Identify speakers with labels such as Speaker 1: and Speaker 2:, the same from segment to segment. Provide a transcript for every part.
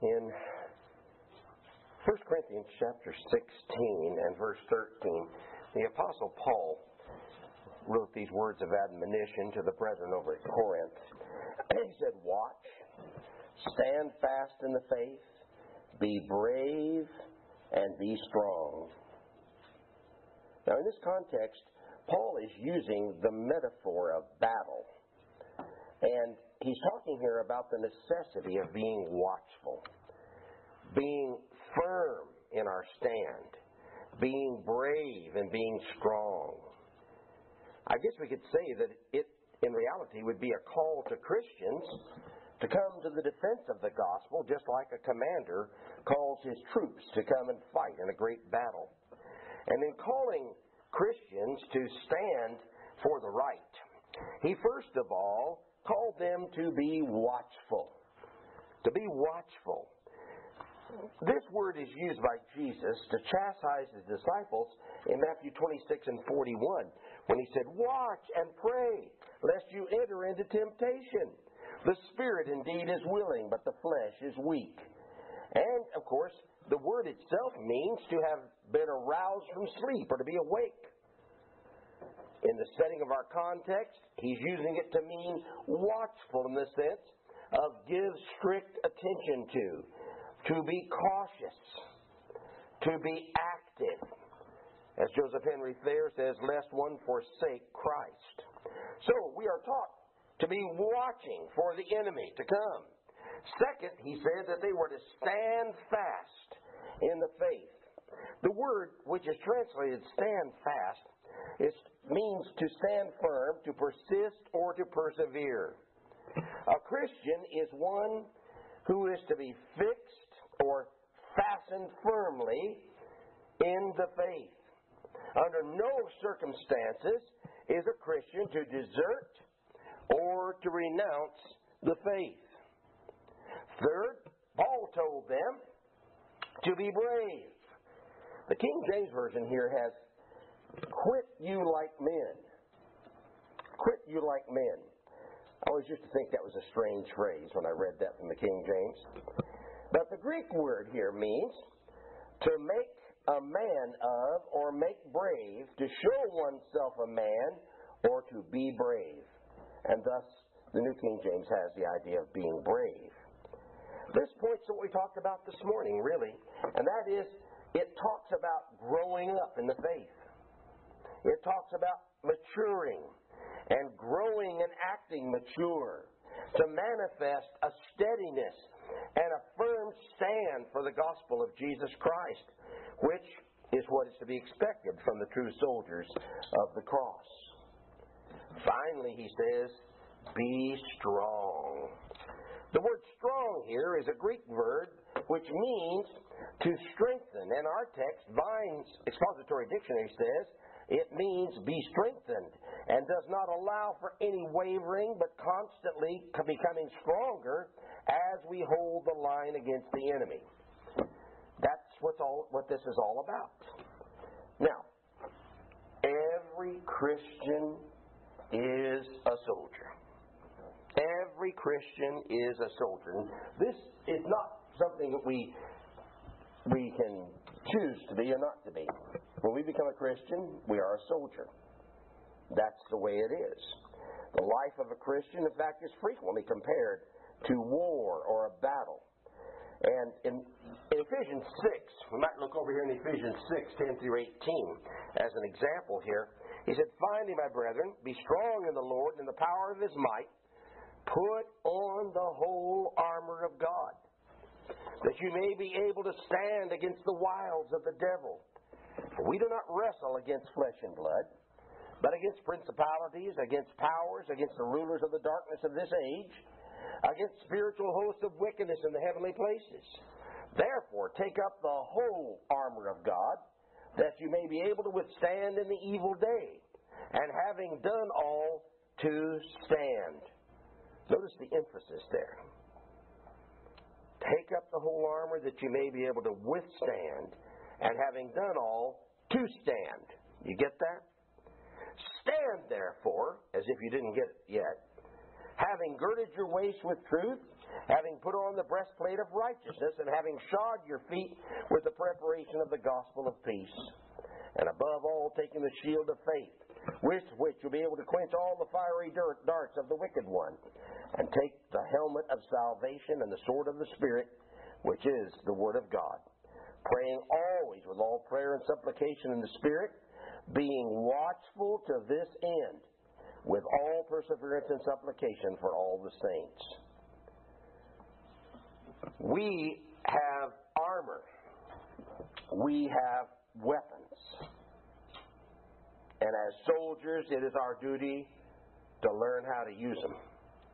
Speaker 1: In 1 Corinthians chapter 16 and verse 13, the Apostle Paul wrote these words of admonition to the brethren over at Corinth. He said, "Watch, stand fast in the faith, be brave, and be strong." Now in this context, Paul is using the metaphor of battle. And he's talking here about the necessity of being watchful, being firm in our stand, being brave and being strong. I guess we could say that it, in reality, would be a call to Christians to come to the defense of the gospel, just like a commander calls his troops to come and fight in a great battle. And in calling Christians to stand for the right, he first of all called them to be watchful. To be watchful. This word is used by Jesus to chastise his disciples in Matthew 26 and 41 when he said, "Watch and pray, lest you enter into temptation. The spirit indeed is willing, but the flesh is weak." And, of course, the word itself means to have been aroused from sleep or to be awake. In the setting of our context, he's using it to mean watchful in the sense of give strict attention to be cautious, to be active. As Joseph Henry Thayer says, lest one forsake Christ. So we are taught to be watching for the enemy to come. Second, he said that they were to stand fast in the faith. The word which is translated stand fast means to stand firm, to persist, or to persevere. A Christian is one who is to be fixed or fastened firmly in the faith. Under no circumstances is a Christian to desert or to renounce the faith. Third, Paul told them to be brave. The King James Version here has, "Quit you like men." Quit you like men. I always used to think that was a strange phrase when I read that from the King James. But the Greek word here means to make a man of or make brave, to show oneself a man, or to be brave. And thus, the New King James has the idea of being brave. This points to what we talked about this morning, really. And that is, it talks about growing up in the faith. It talks about maturing and growing and acting mature, to manifest a steadiness and a firm stand for the gospel of Jesus Christ, which is what is to be expected from the true soldiers of the cross. Finally, he says, be strong. The word strong here is a Greek verb which means to strengthen. And our text, Vine's Expository Dictionary says, it means be strengthened and does not allow for any wavering, but constantly becoming stronger as we hold the line against the enemy. That's what this is all about. Now, every Christian is a soldier. Every Christian is a soldier. And this is not something that we can choose to be or not to be. When we become a Christian, we are a soldier. That's the way it is. The life of a Christian, in fact, is frequently compared to war or a battle. And in Ephesians 6, we might look over here in Ephesians 6, 10 through 18, as an example here. He said, "Finally, my brethren, be strong in the Lord and in the power of His might. Put on the whole armor of God, that you may be able to stand against the wiles of the devil. For we do not wrestle against flesh and blood, but against principalities, against powers, against the rulers of the darkness of this age, against spiritual hosts of wickedness in the heavenly places. Therefore, take up the whole armor of God, that you may be able to withstand in the evil day, and having done all, to stand." Notice the emphasis there. Take up the whole armor that you may be able to withstand, and having done all, to stand. You get that? Stand, therefore, as if you didn't get it yet, having girded your waist with truth, having put on the breastplate of righteousness, and having shod your feet with the preparation of the gospel of peace. And above all, taking the shield of faith, with which you'll be able to quench all the fiery darts of the wicked one, and take the helmet of salvation and the sword of the Spirit, which is the Word of God, praying always with all prayer and supplication in the Spirit, being watchful to this end, with all perseverance and supplication for all the saints. We have armor. We have weapons. And as soldiers, it is our duty to learn how to use them.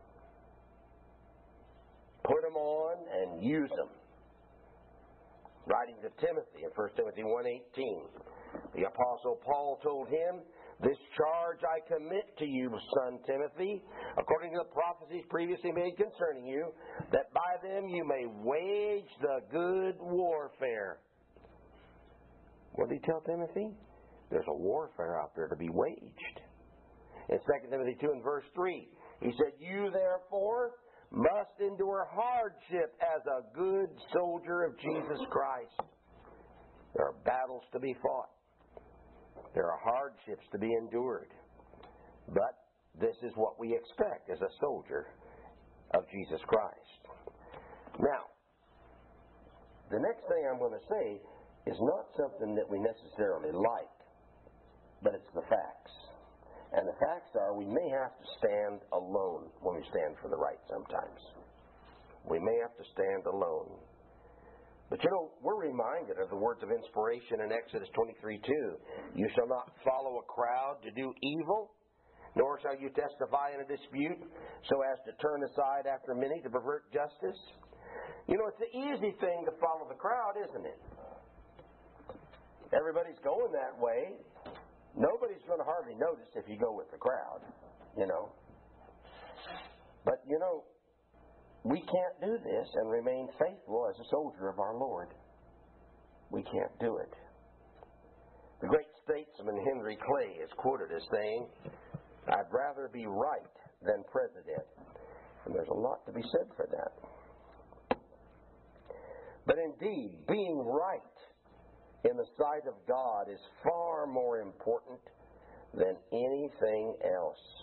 Speaker 1: Put them on and use them. Writing to Timothy in 1 Timothy 1:18, the Apostle Paul told him, "This charge I commit to you, son Timothy, according to the prophecies previously made concerning you, that by them you may wage the good warfare." What did he tell Timothy? There's a warfare out there to be waged. In 2 Timothy 2 and verse 3, he said, "You therefore must endure hardship as a good soldier of Jesus Christ." There are battles to be fought. There are hardships to be endured. But this is what we expect as a soldier of Jesus Christ. Now, the next thing I'm going to say is not something that we necessarily like, but it's the facts. And the facts are we may have to stand alone when we stand for the right sometimes. We may have to stand alone. But you know, we're reminded of the words of inspiration in Exodus 23:2. "You shall not follow a crowd to do evil, nor shall you testify in a dispute so as to turn aside after many to pervert justice." You know, it's an easy thing to follow the crowd, isn't it? Everybody's going that way. Nobody's going to hardly notice if you go with the crowd, you know. But, you know, we can't do this and remain faithful as a soldier of our Lord. We can't do it. The great statesman Henry Clay is quoted as saying, "I'd rather be right than president." And there's a lot to be said for that. But indeed, being right in the sight of God is far more important than anything else.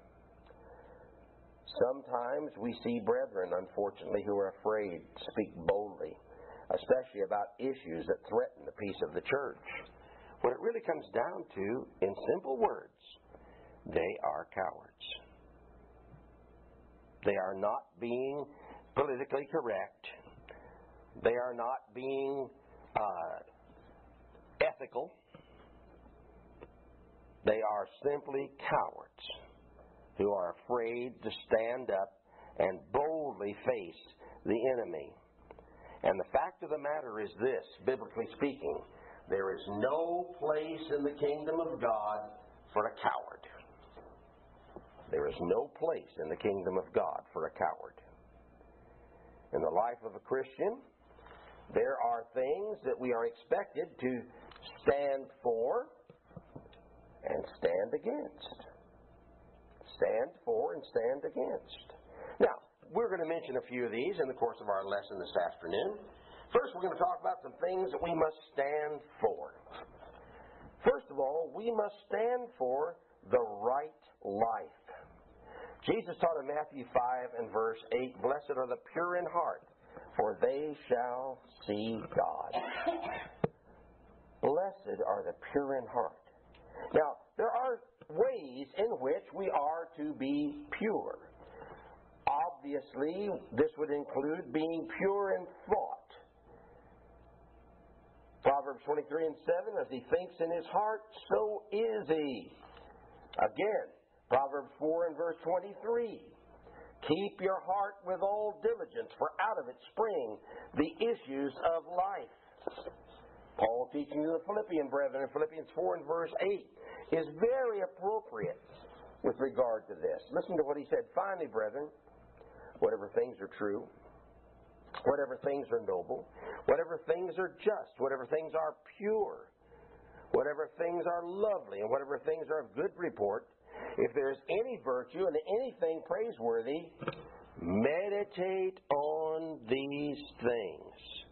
Speaker 1: Sometimes we see brethren, unfortunately, who are afraid to speak boldly, especially about issues that threaten the peace of the church. What it really comes down to, in simple words, they are cowards. They are not being politically correct. They are not being ethical. They are simply cowards who are afraid to stand up and boldly face the enemy. And the fact of the matter is this, biblically speaking, there is no place in the kingdom of God for a coward. There is no place in the kingdom of God for a coward. In the life of a Christian, there are things that we are expected to stand for and stand against. Stand for and stand against. Now, we're going to mention a few of these in the course of our lesson this afternoon. First, we're going to talk about some things that we must stand for. First of all, we must stand for the right life. Jesus taught in Matthew 5 and verse 8, "Blessed are the pure in heart, for they shall see God." Blessed are the pure in heart. Now, there are ways in which we are to be pure. Obviously, this would include being pure in thought. Proverbs 23 and 7, "As he thinks in his heart, so is he." Again, Proverbs 4 and verse 23, "Keep your heart with all diligence, for out of it spring the issues of life." Paul teaching to the Philippian brethren in Philippians 4 and verse 8 is very appropriate with regard to this. Listen to what he said. "Finally, brethren, whatever things are true, whatever things are noble, whatever things are just, whatever things are pure, whatever things are lovely, and whatever things are of good report, If there is any virtue and anything praiseworthy, meditate on these things.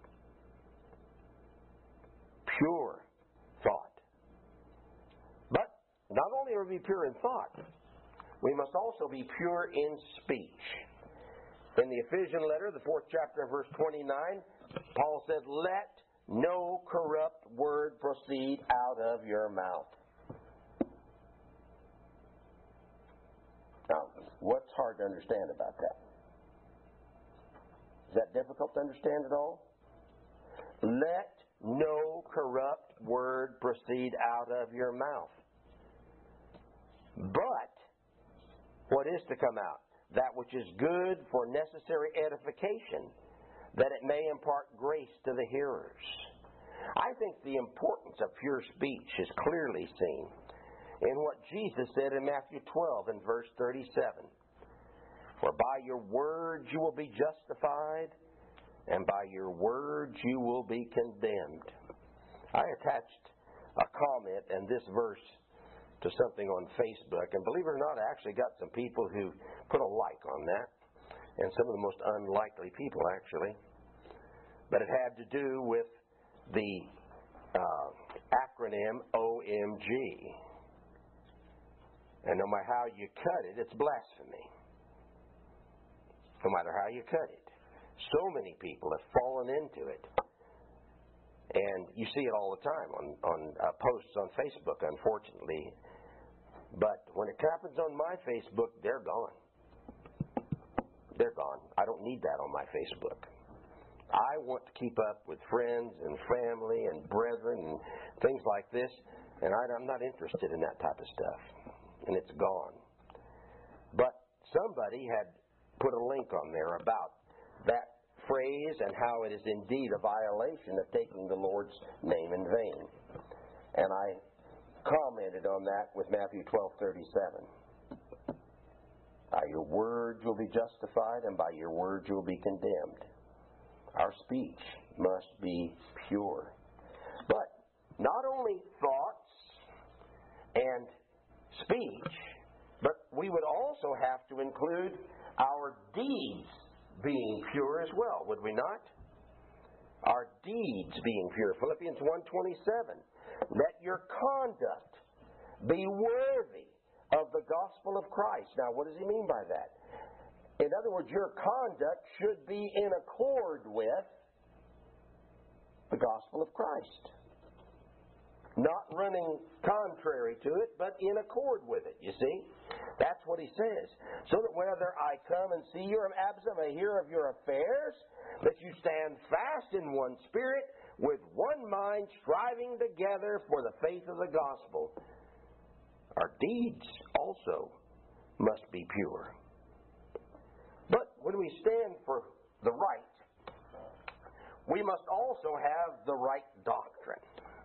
Speaker 1: Pure thought. But not only are we pure in thought, we must also be pure in speech. In the Ephesian letter, the 4th chapter, verse 29, Paul said, "Let no corrupt word proceed out of your mouth." Now, what's hard to understand about that? Is that difficult to understand at all? Let no corrupt word proceed out of your mouth. But what is to come out? That which is good for necessary edification, that it may impart grace to the hearers. I think the importance of pure speech is clearly seen in what Jesus said in Matthew 12 and verse 37. "For by your words you will be justified, and by your words you will be condemned." I attached a comment in this verse to something on Facebook, and believe it or not, I actually got some people who put a like on that, and some of the most unlikely people, actually. But it had to do with the acronym OMG. And no matter how you cut it, it's blasphemy. No matter how you cut it. So many people have fallen into it. And you see it all the time on posts on Facebook, unfortunately. But when it happens on my Facebook, they're gone. They're gone. I don't need that on my Facebook. I want to keep up with friends and family and brethren and things like this, and I'm not interested in that type of stuff. And it's gone. But somebody had put a link on there about that phrase and how it is indeed a violation of taking the Lord's name in vain. And I commented on that with Matthew 12:37. By your words you will be justified, and by your words you will be condemned. Our speech must be pure. But not only thoughts and speech, but we would also have to include our deeds being pure as well, would we not? Our deeds being pure. Philippians 1:27. Let your conduct be worthy of the gospel of Christ. Now, what does he mean by that? In other words, your conduct should be in accord with the gospel of Christ. Not running contrary to it, but in accord with it, you see? That's what he says. So that whether I come and see you or am absent, I hear of your affairs, that you stand fast in one spirit, with one mind, striving together for the faith of the gospel. Our deeds also must be pure. But when we stand for the right, we must also have the right doctrine.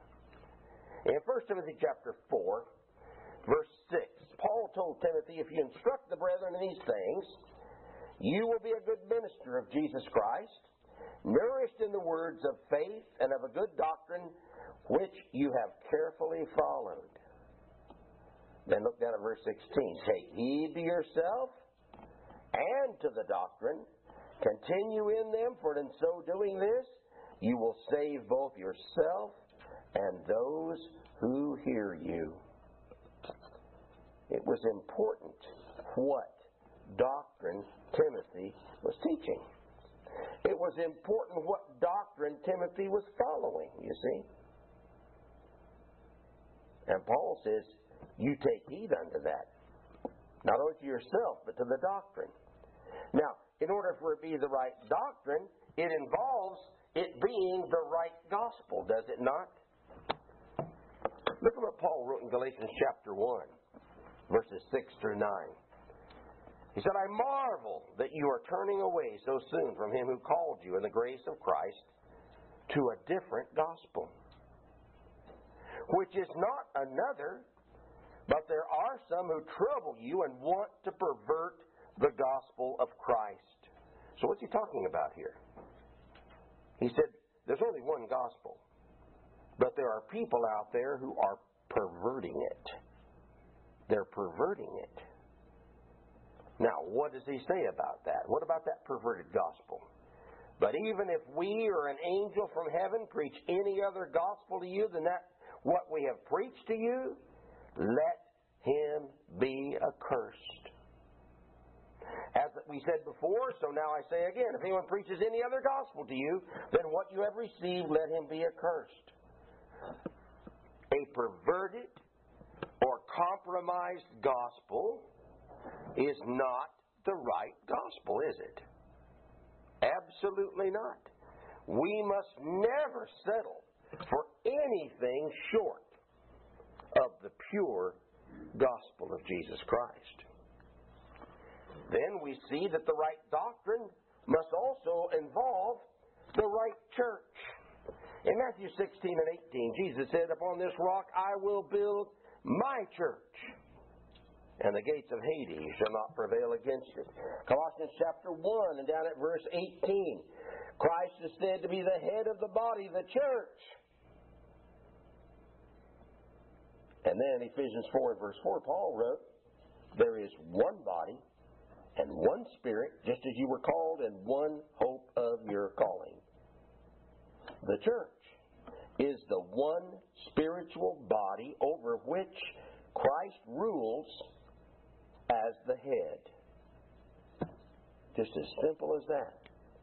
Speaker 1: In 1 Timothy chapter 4, verse 6, Paul told Timothy, if you instruct the brethren in these things, you will be a good minister of Jesus Christ, nourished in the words of faith and of a good doctrine, which you have carefully followed. Then look down at verse 16. Take heed to yourself and to the doctrine. Continue in them, for in so doing this, you will save both yourself and those who hear you. It was important what doctrine Timothy was teaching. It was important what doctrine Timothy was following, you see. And Paul says, you take heed unto that. Not only to yourself, but to the doctrine. Now, in order for it to be the right doctrine, it involves it being the right gospel, does it not? Look at what Paul wrote in Galatians chapter 1, verses 6 through 9. He said, I marvel that you are turning away so soon from him who called you in the grace of Christ to a different gospel, which is not another, but there are some who trouble you and want to pervert the gospel of Christ. So what's he talking about here? He said, there's only one gospel, but there are people out there who are perverting it. they're perverting it. Now, what does he say about that? What about that perverted gospel? But even if we or an angel from heaven preach any other gospel to you than that what we have preached to you, let him be accursed. As we said before, so now I say again, if anyone preaches any other gospel to you than what you have received, let him be accursed. A perverted or compromised gospel is not the right gospel, is it? Absolutely not. We must never settle for anything short of the pure gospel of Jesus Christ. Then we see that the right doctrine must also involve the right church. In Matthew 16 and 18, Jesus said, "Upon this rock I will build my church, and the gates of Hades shall not prevail against it." Colossians chapter 1 and down at verse 18, Christ is said to be the head of the body, the church. And then Ephesians 4 and verse 4, Paul wrote, "There is one body and one Spirit, just as you were called, and one hope of your calling." The church is the one spiritual body over which Christ rules as the head. Just as simple as that.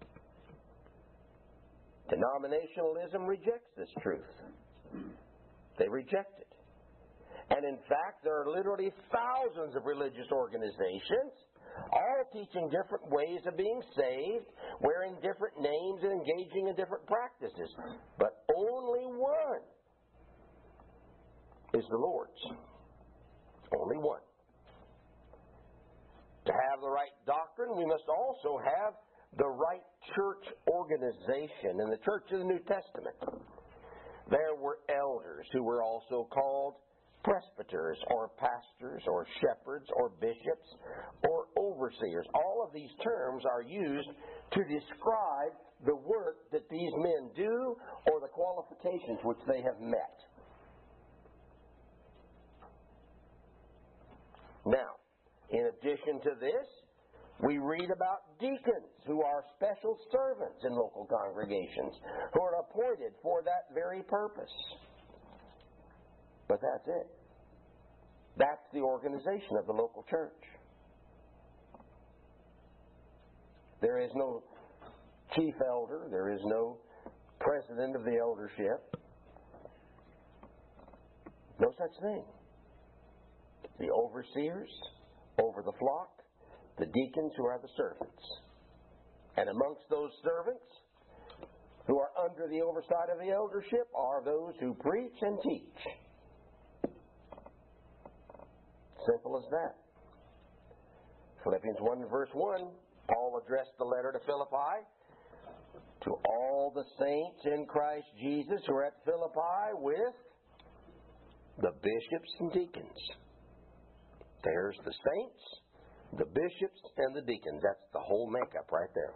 Speaker 1: Denominationalism rejects this truth. They reject it. And in fact, there are literally thousands of religious organizations, all teaching different ways of being saved, wearing different names and engaging in different practices. But only one is the Lord's. Only one. To have the right doctrine, we must also have the right church organization. In the church of the New Testament, there were elders who were also called presbyters or pastors or shepherds or bishops or overseers. All of these terms are used to describe the work that these men do or the qualifications which they have met. Now, in addition to this, we read about deacons who are special servants in local congregations who are appointed for that very purpose. But that's it. That's the organization of the local church. There is no chief elder. There is no president of the eldership. No such thing. The overseers over the flock, the deacons who are the servants. And amongst those servants who are under the oversight of the eldership are those who preach and teach. Simple as that. Philippians 1 verse 1, Paul addressed the letter to Philippi to all the saints in Christ Jesus who are at Philippi with the bishops and deacons. There's the saints, the bishops, and the deacons. That's the whole makeup right there.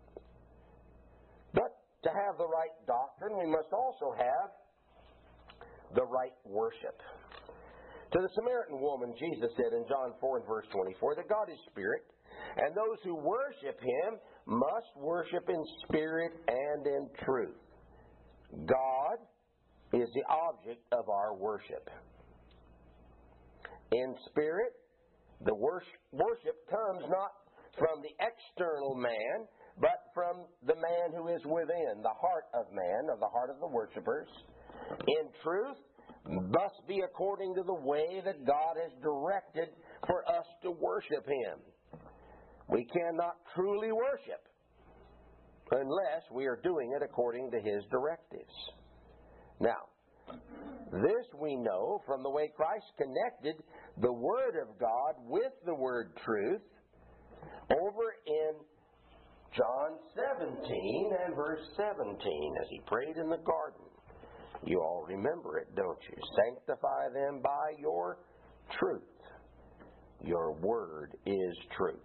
Speaker 1: But to have the right doctrine, we must also have the right worship. To the Samaritan woman, Jesus said in John 4 and verse 24 that God is spirit, and those who worship Him must worship in spirit and in truth. God is the object of our worship. In spirit, the worship comes not from the external man, but from the man who is within, the heart of man, or the heart of the worshipers. In truth, must be according to the way that God has directed for us to worship Him. We cannot truly worship unless we are doing it according to His directives. Now, this we know from the way Christ connected the Word of God with the word truth over in John 17 and verse 17 as He prayed in the garden. You all remember it, don't you? Sanctify them by your truth. Your word is truth.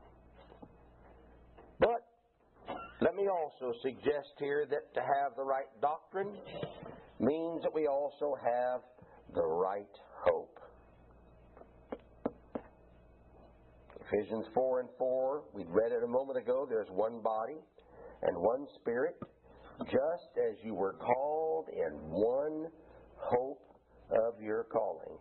Speaker 1: But let me also suggest here that to have the right doctrine means that we also have the right hope. Ephesians 4:4, we read it a moment ago, there's one body and one Spirit, just as you were called in one hope of your calling.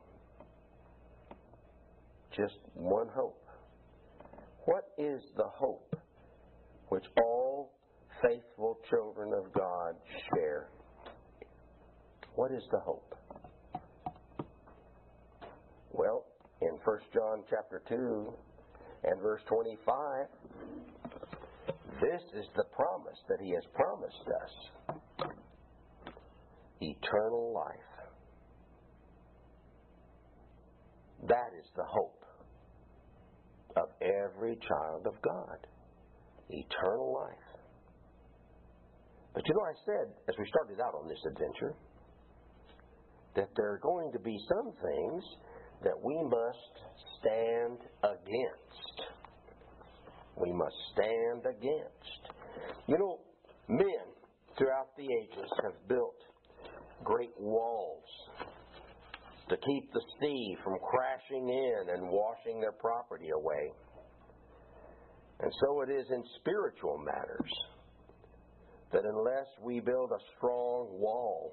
Speaker 1: Just one hope. What is the hope which all faithful children of God share? What is the hope? Well, in 1 John chapter 2 and verse 25, this is the promise that He has promised us. Eternal life. That is the hope of every child of God. Eternal life. But you know, I said, as we started out on this adventure, that there are going to be some things that we must stand against. We must stand against. You know, men throughout the ages have built great walls to keep the sea from crashing in and washing their property away. And so it is in spiritual matters, that unless we build a strong wall,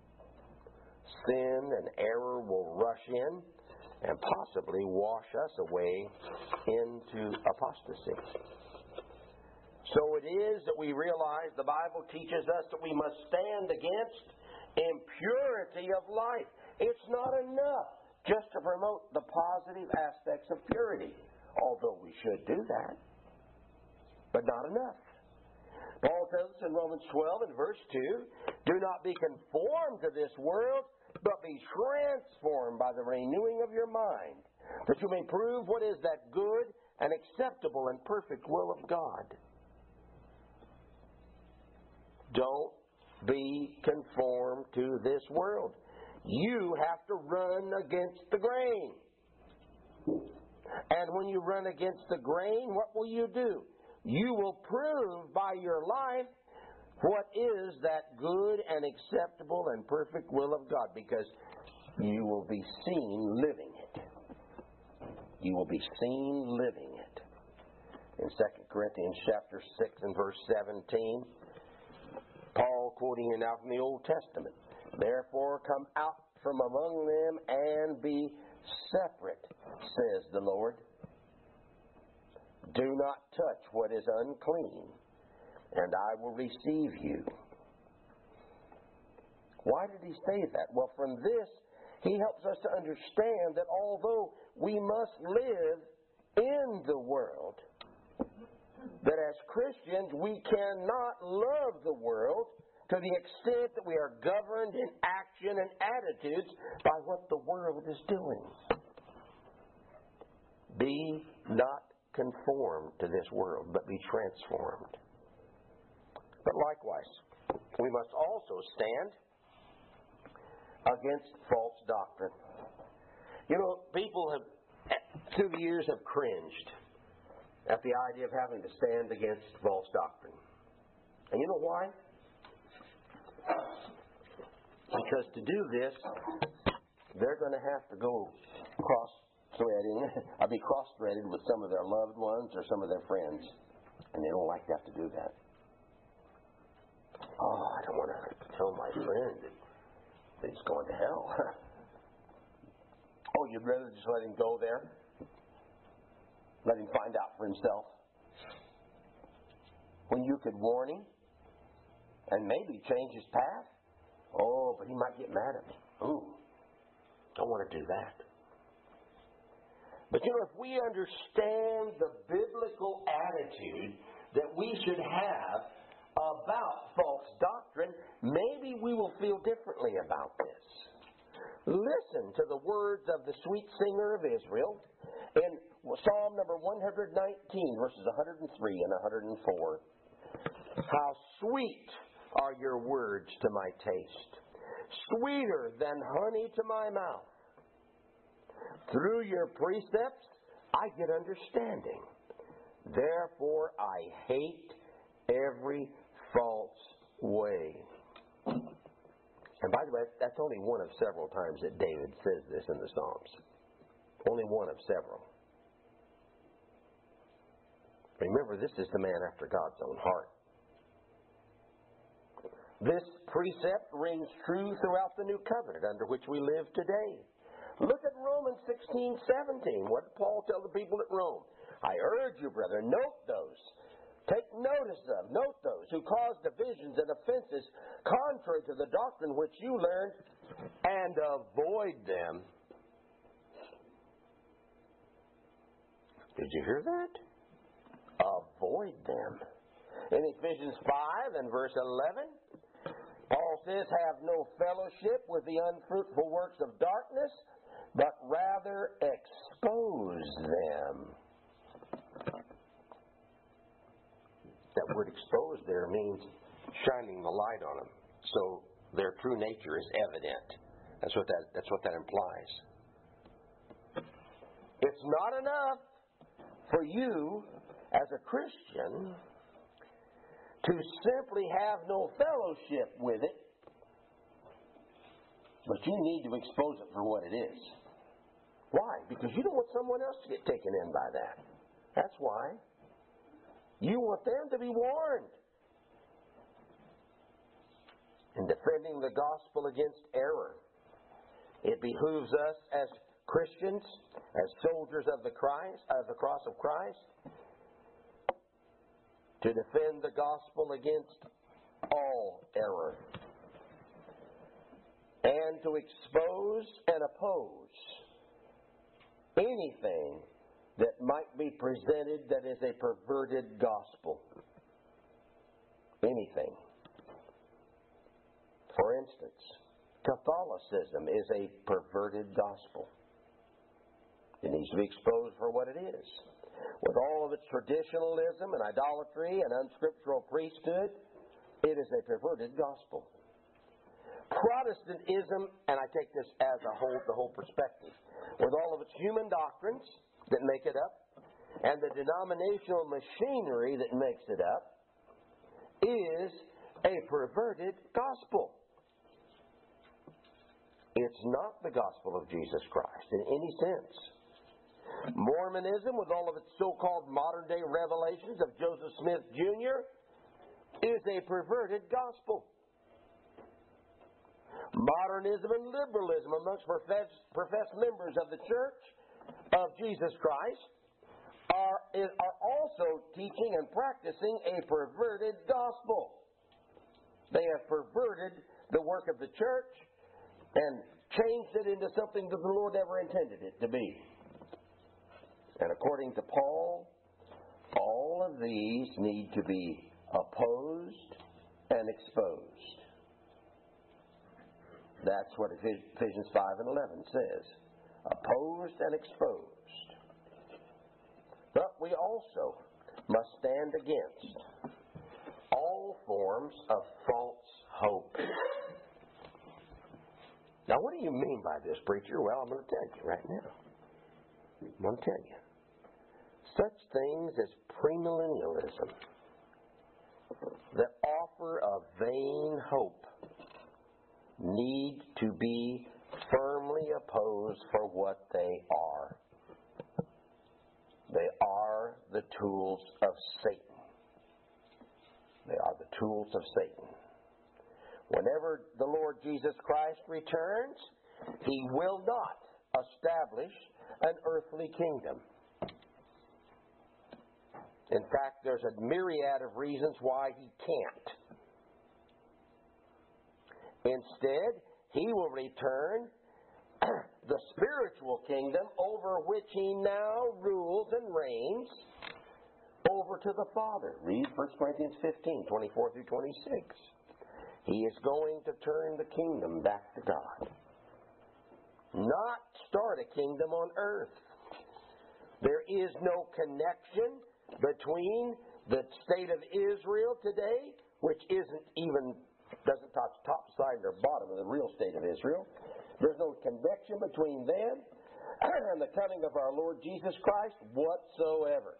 Speaker 1: sin and error will rush in and possibly wash us away into apostasy. So it is that we realize the Bible teaches us that we must stand against impurity of life. It's not enough just to promote the positive aspects of purity, although we should do that, but not enough. Paul tells us in Romans 12 and verse 2, do not be conformed to this world, but be transformed by the renewing of your mind, that you may prove what is that good and acceptable and perfect will of God. Don't be conformed to this world. You have to run against the grain. And when you run against the grain, what will you do? You will prove by your life what is that good and acceptable and perfect will of God, because you will be seen living it. You will be seen living it. In 2 Corinthians chapter 6 and verse 17, Paul quoting it now from the Old Testament, therefore come out from among them and be separate, says the Lord. Do not touch what is unclean, and I will receive you. Why did he say that? Well, from this, he helps us to understand that although we must live in the world, that as Christians we cannot love the world to the extent that we are governed in action and attitudes by what the world is doing. Be not conformed to this world, but be transformed. But likewise, we must also stand against false doctrine. You know, people have, through the years, have cringed at the idea of having to stand against false doctrine. And you know why? Because to do this, they're going to have to go I'll be cross-threaded with some of their loved ones or some of their friends. And they don't like to have to do that. Oh, I don't want to tell my friend that he's going to hell. Oh, you'd rather just let him go there? Let him find out for himself? When you could warn him and maybe change his path? Oh, but he might get mad at me. Ooh, don't want to do that. But you know, if we understand the biblical attitude that we should have about false doctrine, maybe we will feel differently about this. Listen to the words of the sweet singer of Israel in Psalm number 119, verses 103 and 104. How sweet are your words to my taste, sweeter than honey to my mouth. Through your precepts I get understanding. Therefore I hate every false way. And by the way, that's only one of several times that David says this in the Psalms. Only one of several. Remember, this is the man after God's own heart. This precept rings true throughout the New Covenant under which we live today. Look at Romans 16:17. What did Paul tell the people at Rome? I urge you, brethren, note those. Take notice of, note those who cause divisions and offenses contrary to the doctrine which you learned, and avoid them. Did you hear that? Avoid them. In Ephesians 5 and verse 11, Paul says, have no fellowship with the unfruitful works of darkness, but rather expose them. That word expose there means shining the light on them, so their true nature is evident. That's what that implies. It's not enough for you as a Christian to simply have no fellowship with it, but you need to expose it for what it is. Why? Because you don't want someone else to get taken in by that. That's why. You want them to be warned. In defending the gospel against error, it behooves us as Christians, as soldiers of the cross of Christ, to defend the gospel against all error, and to expose and oppose anything that might be presented that is a perverted gospel. Anything. For instance, Catholicism is a perverted gospel. It needs to be exposed for what it is. With all of its traditionalism and idolatry and unscriptural priesthood, it is a perverted gospel. Protestantism, and I take this as the whole perspective, with all of its human doctrines that make it up, and the denominational machinery that makes it up, is a perverted gospel. It's not the gospel of Jesus Christ in any sense. Mormonism, with all of its so-called modern-day revelations of Joseph Smith Jr., is a perverted gospel. Modernism and liberalism amongst professed members of the Church of Jesus Christ are also teaching and practicing a perverted gospel. They have perverted the work of the church and changed it into something that the Lord never intended it to be. And according to Paul, all of these need to be opposed and exposed. That's what Ephesians 5 and 11 says. Opposed and exposed. But we also must stand against all forms of false hope. Now, what do you mean by this, preacher? Well, I'm going to tell you right now. I'm going to tell you. Such things as premillennialism that offer a vain hope need to be firmly opposed for what they are. They are the tools of Satan. They are the tools of Satan. Whenever the Lord Jesus Christ returns, He will not establish an earthly kingdom. In fact, there's a myriad of reasons why He can't. Instead, He will return the spiritual kingdom over which He now rules and reigns over to the Father. Read 1 Corinthians 15, 24 through 26. He is going to turn the kingdom back to God. Not start a kingdom on earth. There is no connection between the state of Israel today, which doesn't touch top side or bottom of the real state of Israel. There's no connection between them and the coming of our Lord Jesus Christ whatsoever.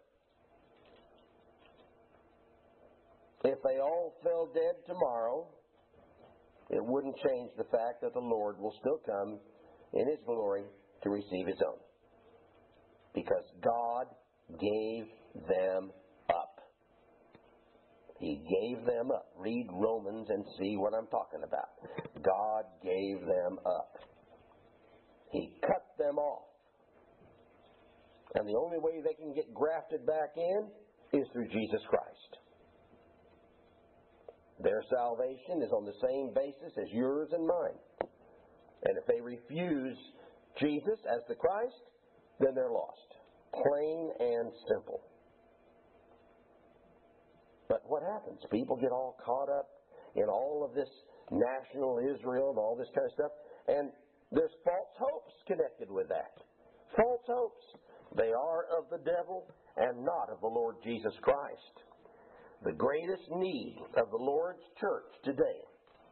Speaker 1: If they all fell dead tomorrow, it wouldn't change the fact that the Lord will still come in His glory to receive His own. Because God gave them up. He gave them up. Read Romans and see what I'm talking about. God gave them up. He cut them off. And the only way they can get grafted back in is through Jesus Christ. Their salvation is on the same basis as yours and mine. And if they refuse Jesus as the Christ, then they're lost. Plain and simple. But what happens? People get all caught up in all of this national Israel and all this kind of stuff, and there's false hopes connected with that. False hopes. They are of the devil and not of the Lord Jesus Christ. The greatest need of the Lord's church today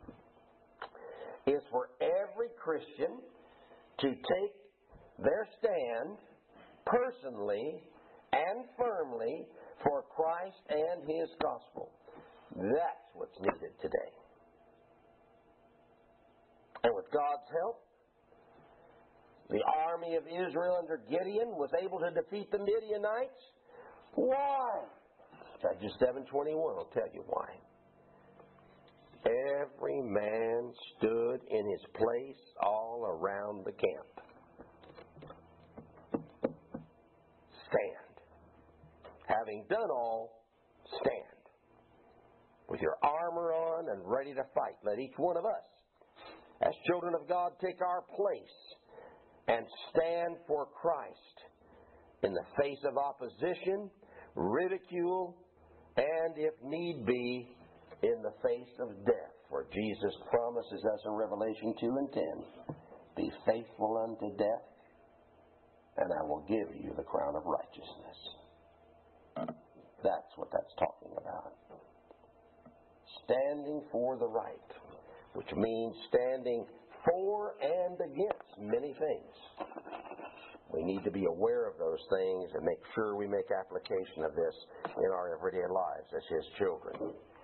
Speaker 1: is for every Christian to take their stand personally and firmly for Christ and His gospel. That's what's needed today. And with God's help, the army of Israel under Gideon was able to defeat the Midianites. Why? Judges 7:21 will tell you why. Every man stood in his place all around the camp. Stand. Having done all, stand. With your armor on and ready to fight. Let each one of us, as children of God, take our place and stand for Christ in the face of opposition, ridicule, and if need be, in the face of death. For Jesus promises us in Revelation 2 and 10, be faithful unto death, and I will give you the crown of righteousness. That's what that's talking about. Standing for the right, which means standing for and against many things. We need to be aware of those things and make sure we make application of this in our everyday lives as His children.